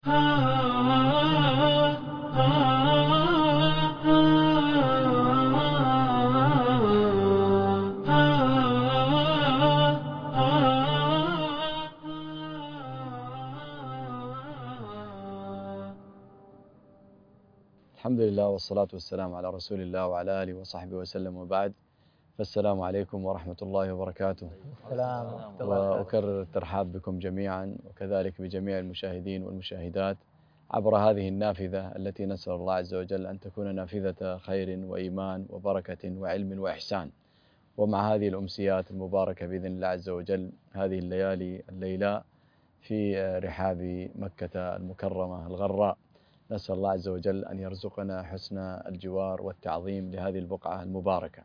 الحمد لله والصلاة والسلام على رسول الله وعلى آله وصحبه وسلم، وبعد، فالسلام عليكم ورحمة الله وبركاته. السلام ورحمة الله وبركاته. وأكرر الترحاب بكم جميعا، وكذلك بجميع المشاهدين والمشاهدات عبر هذه النافذة التي نسأل الله عز وجل أن تكون نافذة خير وإيمان وبركة وعلم وإحسان. ومع هذه الأمسيات المباركة بإذن الله عز وجل، هذه الليالي الليلاء في رحاب مكة المكرمة الغراء، نسأل الله عز وجل أن يرزقنا حسن الجوار والتعظيم لهذه البقعة المباركة.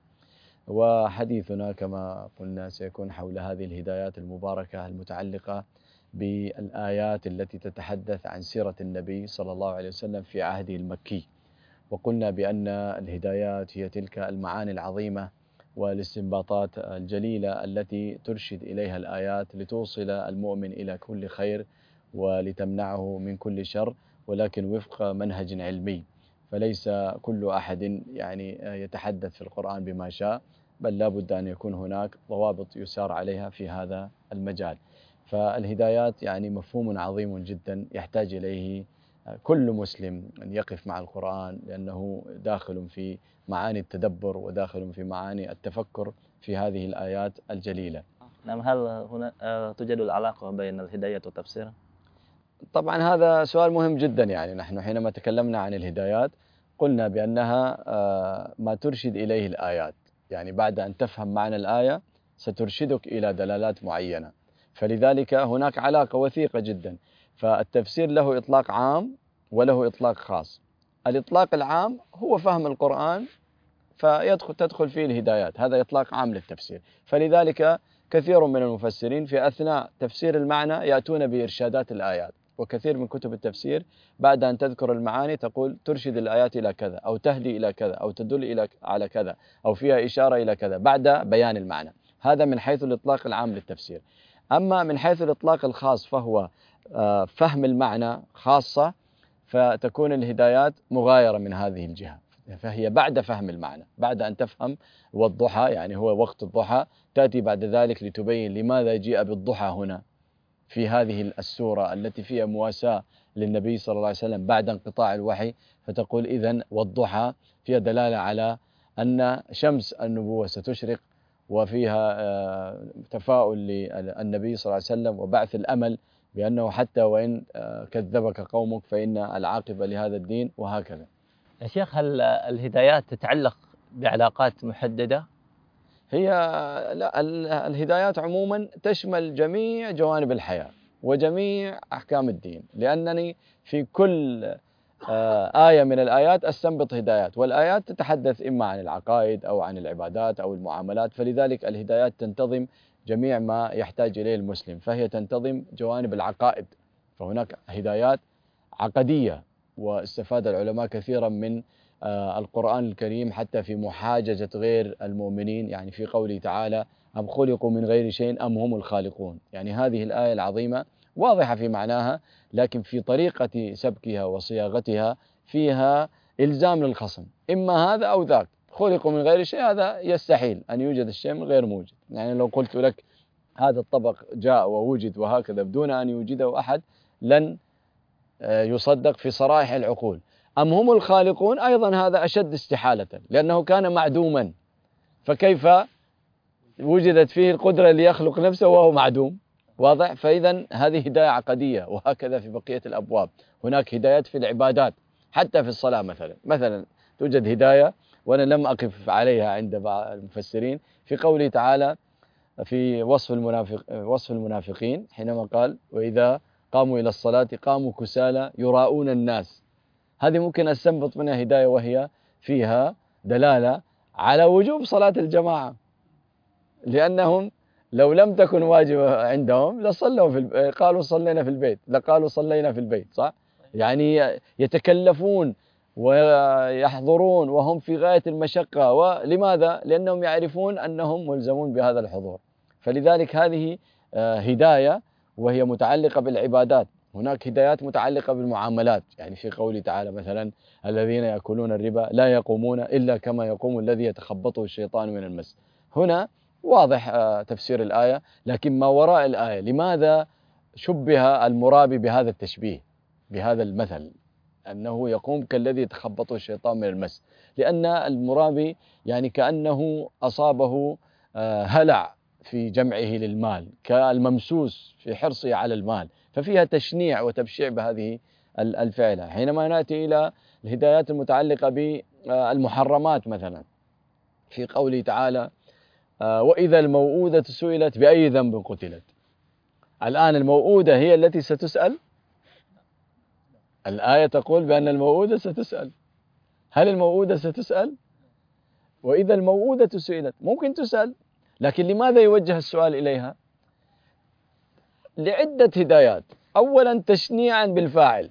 وحديثنا كما قلنا سيكون حول هذه الهدايات المباركة المتعلقة بالآيات التي تتحدث عن سيرة النبي صلى الله عليه وسلم في عهده المكي. وقلنا بأن الهدايات هي تلك المعاني العظيمة والاستنباطات الجليلة التي ترشد إليها الآيات لتوصل المؤمن إلى كل خير ولتمنعه من كل شر، ولكن وفق منهج علمي، فليس كل أحد يتحدث في القرآن بما شاء، بل لا بد أن يكون هناك ضوابط يسار عليها في هذا المجال. فالهدايات مفهوم عظيم جدا يحتاج إليه كل مسلم أن يقف مع القرآن، لأنه داخل في معاني التدبر وداخل في معاني التفكر في هذه الآيات الجليلة. نعم، هل هنا توجد العلاقة بين الهداية والتفسير؟ طبعا هذا سؤال مهم جدا. نحن حينما تكلمنا عن الهدايات قلنا بأنها ما ترشد إليه الآيات، بعد أن تفهم معنى الآية سترشدك إلى دلالات معينة، فلذلك هناك علاقة وثيقة جدا. فالتفسير له إطلاق عام وله إطلاق خاص. الإطلاق العام هو فهم القرآن تدخل فيه الهدايات، هذا إطلاق عام للتفسير. فلذلك كثير من المفسرين في أثناء تفسير المعنى يأتون بإرشادات الآيات، وكثير من كتب التفسير بعد أن تذكر المعاني تقول ترشد الآيات إلى كذا، أو تهدي إلى كذا، أو تدل على كذا، أو فيها إشارة إلى كذا بعد بيان المعنى. هذا من حيث الإطلاق العام للتفسير. أما من حيث الإطلاق الخاص فهو فهم المعنى خاصة، فتكون الهدايات مغايرة من هذه الجهة، فهي بعد فهم المعنى، بعد أن تفهم. والضحى هو وقت الضحى، تأتي بعد ذلك لتبين لماذا جاء بالضحى هنا في هذه السورة التي فيها مواساة للنبي صلى الله عليه وسلم بعد انقطاع الوحي، فتقول إذن والضحى فيها دلالة على أن شمس النبوة ستشرق، وفيها تفاؤل للنبي صلى الله عليه وسلم وبعث الأمل بأنه حتى وإن كذبك قومك فإن العاقبة لهذا الدين، وهكذا. يا شيخ، هل الهدايات تتعلق بعلاقات محددة؟ هي لا، الهدايات عموما تشمل جميع جوانب الحياة وجميع أحكام الدين، لأنني في كل آية من الآيات أستنبط هدايات، والآيات تتحدث إما عن العقائد أو عن العبادات أو المعاملات، فلذلك الهدايات تنتظم جميع ما يحتاج إليه المسلم، فهي تنتظم جوانب العقائد. فهناك هدايات عقدية، واستفاد العلماء كثيرا من القرآن الكريم حتى في محاججة غير المؤمنين، في قوله تعالى أم خلقوا من غير شيء أم هم الخالقون. هذه الآية العظيمة واضحة في معناها، لكن في طريقة سبكها وصياغتها فيها إلزام للخصم، إما هذا أو ذاك. خلقوا من غير شيء، هذا يستحيل أن يوجد الشيء من غير موجد. لو قلت لك هذا الطبق جاء ووجد وهكذا بدون أن يوجده أحد لن يصدق في صرائح العقول. أم هم الخالقون أيضا هذا أشد استحالة، لأنه كان معدوما، فكيف وجدت فيه القدرة ليخلق نفسه وهو معدوم؟ واضح؟ فإذا هذه هداية عقدية، وهكذا في بقية الأبواب. هناك هدايات في العبادات، حتى في الصلاة مثلا توجد هداية وأنا لم أقف عليها عند بعض المفسرين في قوله تعالى في وصف المنافقين حينما قال وإذا قاموا إلى الصلاة قاموا كسالى يراؤون الناس. هذه ممكن أستنبط منها هداية، وهي فيها دلالة على وجوب صلاة الجماعة، لأنهم لو لم تكن واجبة عندهم لصلوا قالوا صلينا في البيت، لقالوا صلينا في البيت، صح؟ يتكلفون ويحضرون وهم في غاية المشقة، ولماذا؟ لأنهم يعرفون أنهم ملزمون بهذا الحضور. فلذلك هذه هداية وهي متعلقة بالعبادات. هناك هدايات متعلقة بالمعاملات، يعني في قوله تعالى مثلا الذين يأكلون الربا لا يقومون إلا كما يقوم الذي يتخبطه الشيطان من المس. هنا واضح تفسير الآية، لكن ما وراء الآية لماذا شبه المرابي بهذا التشبيه، بهذا المثل أنه يقوم كالذي يتخبطه الشيطان من المس؟ لأن المرابي يعني كأنه أصابه هلع في جمعه للمال، كالممسوس في حرصه على المال، ففيها تشنيع وتبشيع بهذه الفعلة. حينما نأتي إلى الهدايات المتعلقة بالمحرمات مثلا في قوله تعالى وإذا الموءودة سئلت بأي ذنب قتلت. الآن الموءودة هي التي ستسأل؟ الآية تقول بأن الموءودة ستسأل. هل الموءودة ستسأل؟ وإذا الموءودة سئلت ممكن تسأل، لكن لماذا يوجه السؤال إليها؟ لعدة هدايات. أولا تشنيعا بالفاعل،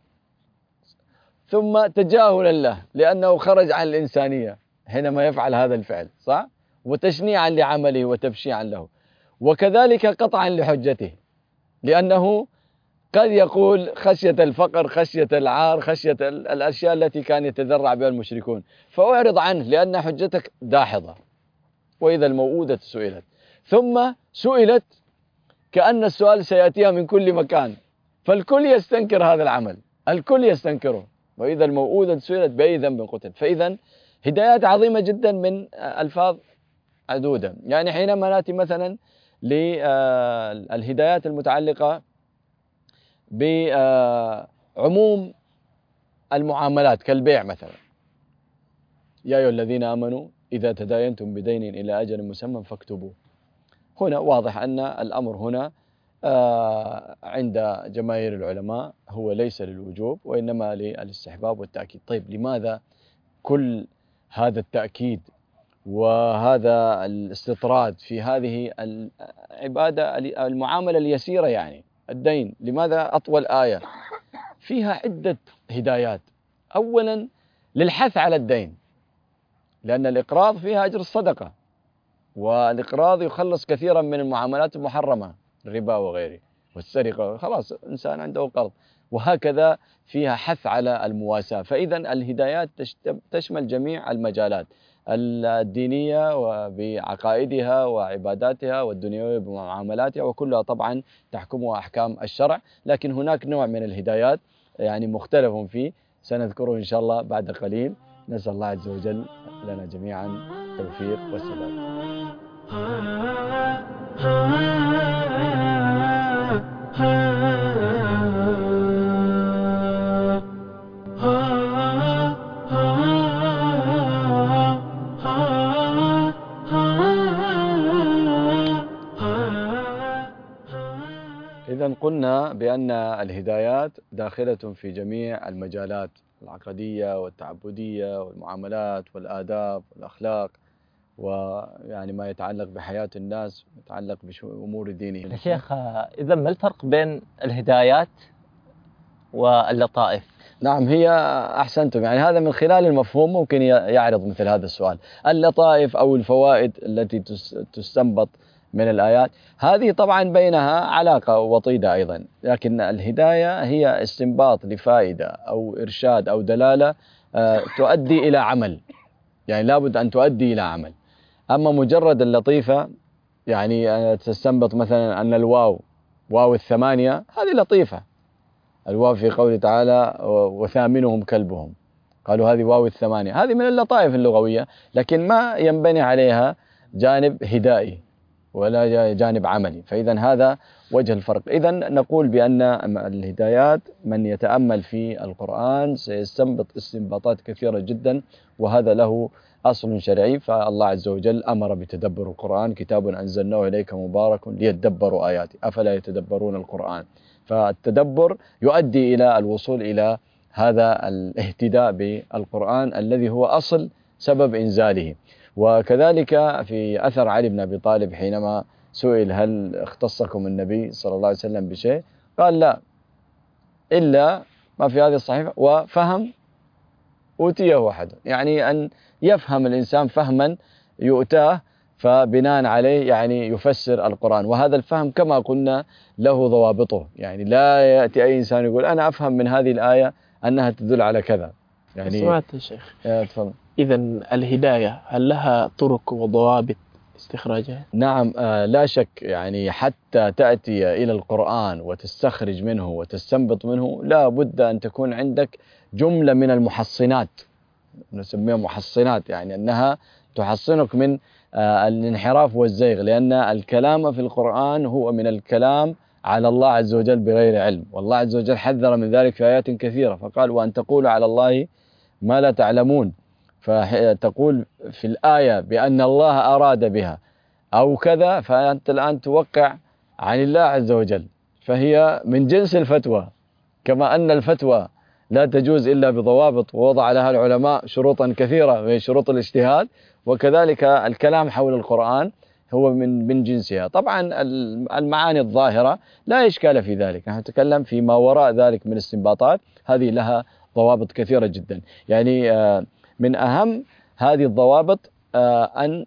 ثم تجاهلا له لأنه خرج عن الإنسانية حينما يفعل هذا الفعل، صح؟ وتشنيعا لعمله وتبشيعا له، وكذلك قطعا لحجته، لأنه قد يقول خشية الفقر، خشية العار، خشية الأشياء التي كان يتذرع بها المشركون، فأعرض عنه لأن حجتك داحضة. وإذا الموءودة سئلت، ثم سئلت كأن السؤال سيأتيها من كل مكان، فالكل يستنكر هذا العمل، الكل يستنكره. وإذا الموءودة سئلت بأي ذنب قتل. فإذا هدايات عظيمة جدا من ألفاظ عدودة. يعني حينما نأتي مثلا للهدايات المتعلقة بعموم المعاملات كالبيع مثلا، يا أيها الذين آمنوا إذا تداينتم بدين إلى أجل مسمى فاكتبوه. هنا واضح أن الأمر هنا عند جماهير العلماء هو ليس للوجوب وإنما للاستحباب والتأكيد. طيب لماذا كل هذا التأكيد وهذا الاستطراد في هذه العبادة المعاملة اليسيرة يعني الدين؟ لماذا أطول آية؟ فيها عدة هدايات. أولا للحث على الدين، لأن الإقراض فيها أجر الصدقة، والإقراض يخلص كثيرا من المعاملات المحرمة، الربا وغيره والسرقة، خلاص إنسان عنده قرض. وهكذا فيها حث على المواساة. فإذا الهدايات تشمل جميع المجالات الدينية وبعقائدها وعباداتها، والدنيوية بمعاملاتها، وكلها طبعا تحكمها أحكام الشرع. لكن هناك نوع من الهدايات يعني مختلف فيه سنذكره إن شاء الله بعد قليل. نسأل الله عز وجل لنا جميعا التوفيق والسداد. إذن قلنا بأن الهدايات داخلة في جميع المجالات العقدية والتعبدية والمعاملات والآداب والأخلاق، ويعني ما يتعلق بحياة الناس يتعلق بأمور دينهم. يا شيخ إذا ما الفرق بين الهدايات واللطائف؟ نعم، هي أحسنتم، يعني هذا من خلال المفهوم ممكن يعرض مثل هذا السؤال. اللطائف أو الفوائد التي تستنبط من الآيات هذه طبعا بينها علاقة وطيدة أيضا، لكن الهداية هي استنباط لفائدة أو إرشاد أو دلالة تؤدي إلى عمل، يعني لابد أن تؤدي إلى عمل. أما مجرد اللطيفة يعني تستنبط مثلا أن الواو واو الثمانية هذه لطيفة، الواو في قوله تعالى وثامنهم كلبهم، قالوا هذه واو الثمانية، هذه من اللطائف اللغوية، لكن ما ينبني عليها جانب هدائي ولا جانب عملي. فإذا هذا وجه الفرق. إذا نقول بأن الهدايات من يتأمل في القرآن سيستنبط استنباطات كثيرة جدا، وهذا له أصل شرعي. فالله عز وجل أمر بتدبر القرآن، كتاب أنزلناه إليك مبارك ليتدبروا آياته أفلا يتدبرون القرآن. فالتدبر يؤدي إلى الوصول إلى هذا الاهتداء بالقرآن الذي هو أصل سبب إنزاله. وكذلك في أثر علي بن أبي طالب حينما سئل هل اختصكم النبي صلى الله عليه وسلم بشيء؟ قال لا، إلا ما في هذه الصحيفة وفهم أوتيه أحد، يعني أن يفهم الإنسان فهما يؤتاه فبناء عليه يعني يفسر القرآن. وهذا الفهم كما قلنا له ضوابطه، يعني لا يأتي أي إنسان يقول أنا أفهم من هذه الآية أنها تدل على كذا. يعني سمعت يا شيخ. تفضل. إذا الهداية هل لها طرق وضوابط استخراجها؟ نعم، لا شك. يعني حتى تأتي إلى القرآن وتستخرج منه وتستنبط منه لا بد أن تكون عندك جملة من المحصنات، نسميها محصنات، يعني أنها تحصنك من الانحراف والزيغ، لأن الكلام في القرآن هو من الكلام على الله عز وجل بغير علم، والله عز وجل حذر من ذلك في آيات كثيرة، فقال وأن تقولوا على الله ما لا تعلمون. فتقول في الآية بأن الله أراد بها أو كذا، فأنت الآن توقع عن الله عز وجل، فهي من جنس الفتوى. كما أن الفتوى لا تجوز إلا بضوابط ووضع لها العلماء شروطا كثيرة من شروط الاجتهاد، وكذلك الكلام حول القرآن هو من جنسها. طبعا المعاني الظاهرة لا إشكال في ذلك، نحن نتكلم فيما وراء ذلك من استنباطات، هذه لها ضوابط كثيرة جدا. يعني من أهم هذه الضوابط أن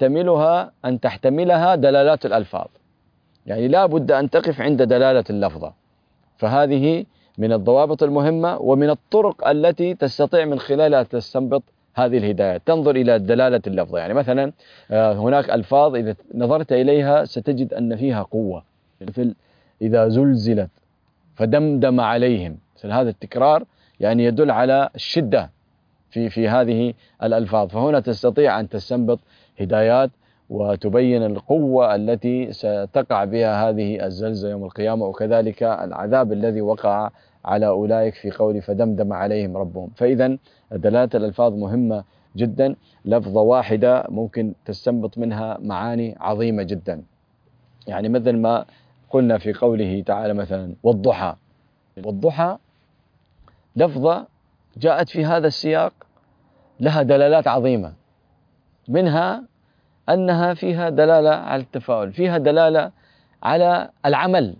تحتملها دلالات الألفاظ، يعني لا بد أن تقف عند دلالة اللفظة، فهذه من الضوابط المهمة ومن الطرق التي تستطيع من خلالها تستنبط هذه الهدايات. تنظر إلى دلالة اللفظة، يعني مثلا هناك ألفاظ إذا نظرت إليها ستجد أن فيها قوة، مثل إذا زلزلت فدمدم عليهم، مثل هذا التكرار يعني يدل على الشدة في هذه الألفاظ، فهنا تستطيع أن تستنبط هدايات وتبين القوة التي ستقع بها هذه الزلزلة يوم القيامة، وكذلك العذاب الذي وقع على أولئك في قول فدمدم عليهم ربهم. فإذا دلالة الألفاظ مهمة جدا، لفظة واحدة ممكن تستنبط منها معاني عظيمة جدا. يعني مثل ما قلنا في قوله تعالى مثلا والضحى، والضحى لفظة جاءت في هذا السياق لها دلالات عظيمة، منها أنها فيها دلالة على التفاؤل، فيها دلالة على العمل،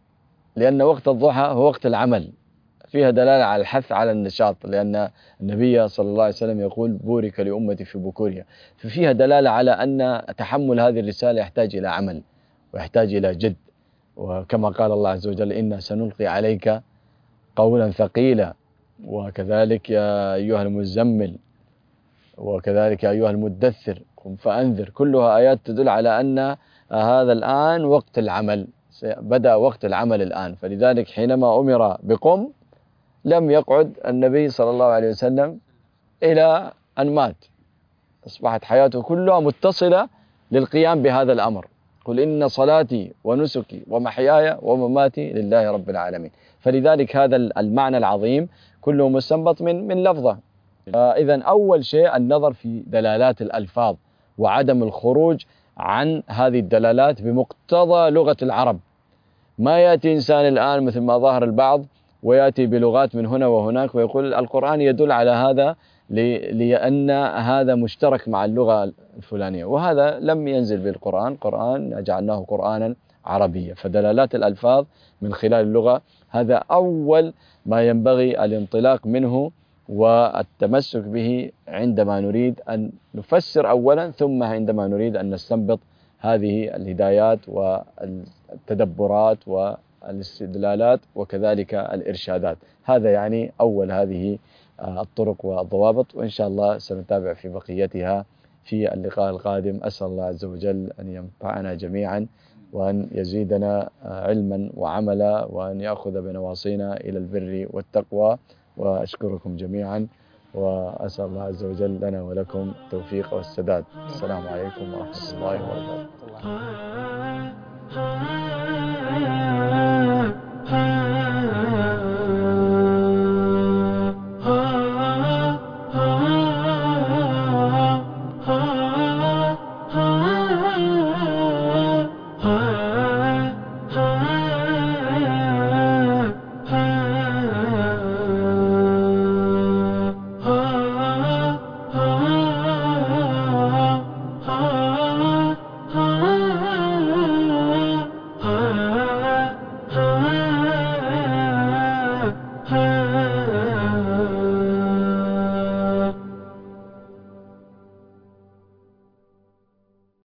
لأن وقت الضحى هو وقت العمل، فيها دلالة على الحث على النشاط، لأن النبي صلى الله عليه وسلم يقول بورك لأمتي في بكورها، ففيها دلالة على أن تحمل هذه الرسالة يحتاج إلى عمل ويحتاج إلى جد، وكما قال الله عز وجل إنا سنلقي عليك قولا ثقيلا، وكذلك يا أيها المزمل، وكذلك يا أيها المدثر قم فأنذر، كلها آيات تدل على أن هذا الآن وقت العمل، بدأ وقت العمل الآن. فلذلك حينما أمر بقم لم يقعد النبي صلى الله عليه وسلم إلى أن مات، أصبحت حياته كلها متصلة للقيام بهذا الأمر، قل إن صلاتي ونسكي ومحياي ومماتي لله رب العالمين. فلذلك هذا المعنى العظيم كله مستنبط من لفظة. إذن أول شيء النظر في دلالات الألفاظ وعدم الخروج عن هذه الدلالات بمقتضى لغة العرب. ما يأتي إنسان الآن مثل ما ظهر البعض ويأتي بلغات من هنا وهناك ويقول القرآن يدل على هذا لأن هذا مشترك مع اللغة الفلانية، وهذا لم ينزل بالقرآن، قرآن جعلناه قرآنا عربيا. فدلالات الألفاظ من خلال اللغة هذا أول ما ينبغي الانطلاق منه والتمسك به عندما نريد أن نفسر أولا، ثم عندما نريد أن نستنبط هذه الهدايات والتدبرات والاستدلالات وكذلك الإرشادات. هذا يعني أول هذه الطرق والضوابط، وإن شاء الله سنتابع في بقيتها في اللقاء القادم. أسأل الله عز وجل أن ينفعنا جميعا وأن يزيدنا علما وعملا وأن يأخذ بنواصينا إلى البر والتقوى. وأشكركم جميعا وأسأل الله عز وجل لنا ولكم التوفيق والسداد. السلام عليكم ورحمة الله وبركاته.